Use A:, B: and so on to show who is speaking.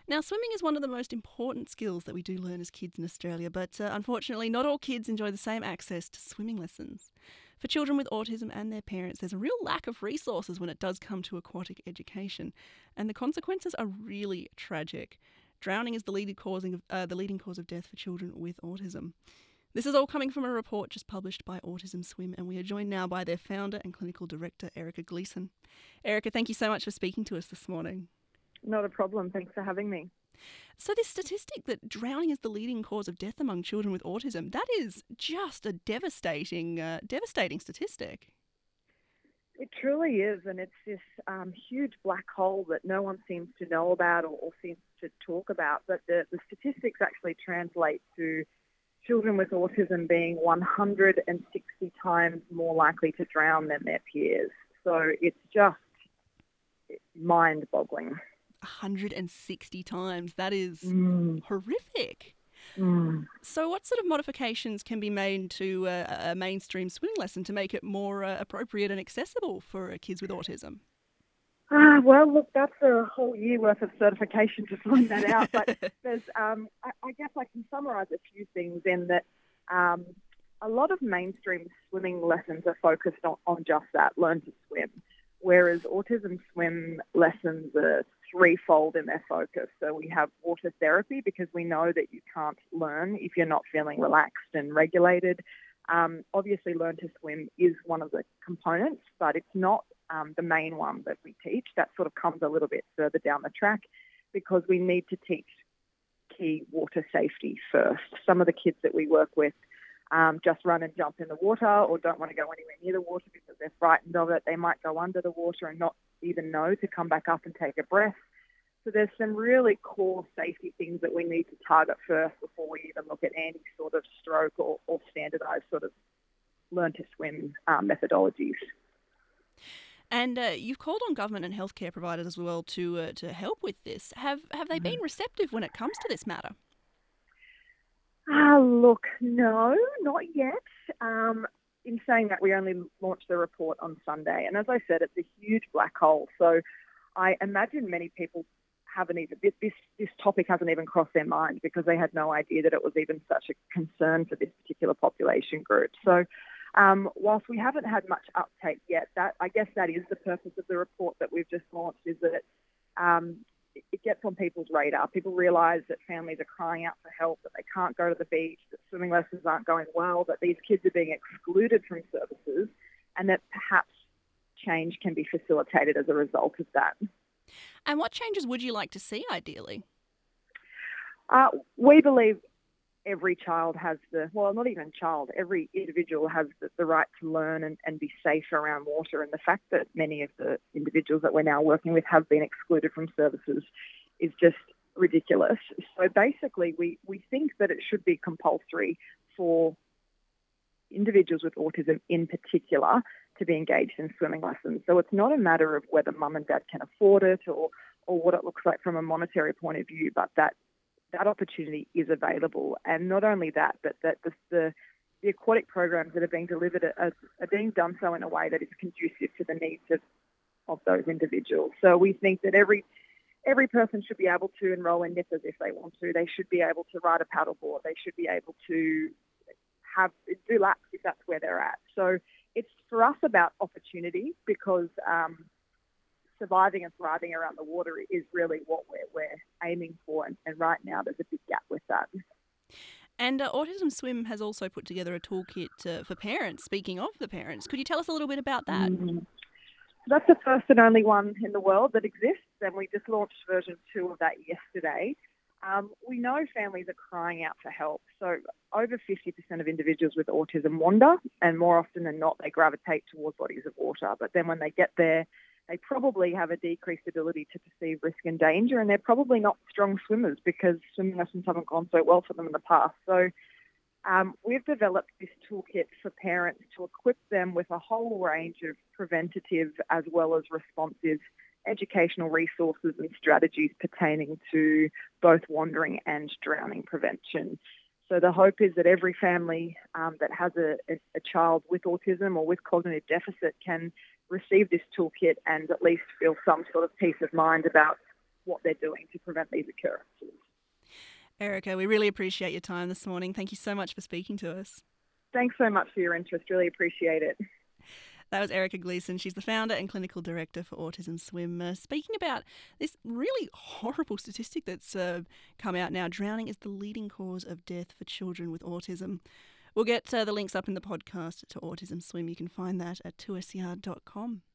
A: Now, swimming is one of the most important skills that we do learn as kids in Australia, but unfortunately, not all kids enjoy the same access to swimming lessons. For children with autism and their parents, there's a real lack of resources when it does come to aquatic education, and the consequences are really tragic. Drowning is the leading cause of death for children with autism. This is all coming from a report just published by Autism Swim, and we are joined now by their founder and clinical director, Erica Gleeson. Erica, thank you so much for speaking to us this morning.
B: Not a problem. Thanks for having me.
A: So this statistic that drowning is the leading cause of death among children with autism, that is just a devastating statistic.
B: It truly is, and it's this huge black hole that no one seems to know about or seems to talk about. But the statistics actually translate to children with autism being 160 times more likely to drown than their peers. So it's just mind-boggling.
A: 160 times. That is horrific. So what sort of modifications can be made to a mainstream swimming lesson to make it more appropriate and accessible for kids with autism?
B: Well, look, that's a whole year worth of certification to find that out. But there's, I guess I can summarise a few things in that a lot of mainstream swimming lessons are focused on just that, learn to swim, whereas autism swim lessons are threefold in their focus. So we have water therapy, because we know that you can't learn if you're not feeling relaxed and regulated. Obviously, learn to swim is one of the components, but it's not the main one that we teach. That sort of comes a little bit further down the track, because we need to teach key water safety first. Some of the kids that we work with just run and jump in the water, or don't want to go anywhere near the water because they're frightened of it. They might go under the water and not even know to come back up and take a breath. So there's some really core safety things that we need to target first before we even look at any sort of stroke or standardised sort of learn to swim methodologies.
A: And you've called on government and healthcare providers as well to help with this. Have they been receptive when it comes to this matter?
B: Look, no, not yet. In saying that, we only launched the report on Sunday. And as I said, it's a huge black hole. So I imagine many people this topic hasn't even crossed their mind, because they had no idea that it was even such a concern for this particular population group. So whilst we haven't had much uptake yet, I guess that is the purpose of the report that we've just launched, is that it gets on people's radar. People realise that families are crying out for help, that they can't go to the beach, that swimming lessons aren't going well, that these kids are being excluded from services, and that perhaps change can be facilitated as a result of that.
A: And what changes would you like to see, ideally?
B: We believe every child has every individual has the right to learn and be safe around water. And the fact that many of the individuals that we're now working with have been excluded from services is just ridiculous. So basically, we think that it should be compulsory for individuals with autism in particular to be engaged in swimming lessons. So it's not a matter of whether mum and dad can afford it or what it looks like from a monetary point of view, but that opportunity is available. And not only that, but that the aquatic programs that are being delivered are being done so in a way that is conducive to the needs of those individuals. So we think that every person should be able to enrol in NIPPers if they want to. They should be able to ride a paddleboard. They should be able to do laps if that's where they're at. So it's for us about opportunity, because surviving and thriving around the water is really what we're aiming for. And right now there's a big gap with that.
A: And Autism Swim has also put together a toolkit for parents. Speaking of the parents, could you tell us a little bit about that?
B: That's the first and only one in the world that exists, and we just launched version 2 of that yesterday. We know families are crying out for help. So over 50% of individuals with autism wander, and more often than not, they gravitate towards bodies of water. But then when they get there, they probably have a decreased ability to perceive risk and danger, and they're probably not strong swimmers because swimming lessons haven't gone so well for them in the past. So we've developed this toolkit for parents to equip them with a whole range of preventative as well as responsive educational resources and strategies pertaining to both wandering and drowning prevention. So the hope is that every family that has a child with autism or with cognitive deficit can receive this toolkit and at least feel some sort of peace of mind about what they're doing to prevent these occurrences.
A: Erica, we really appreciate your time this morning. Thank you so much for speaking to us.
B: Thanks so much for your interest. Really appreciate it.
A: That was Erica Gleeson. She's the founder and clinical director for Autism Swim, speaking about this really horrible statistic that's come out now. Drowning is the leading cause of death for children with autism. We'll get the links up in the podcast to Autism Swim. You can find that at 2SER.com.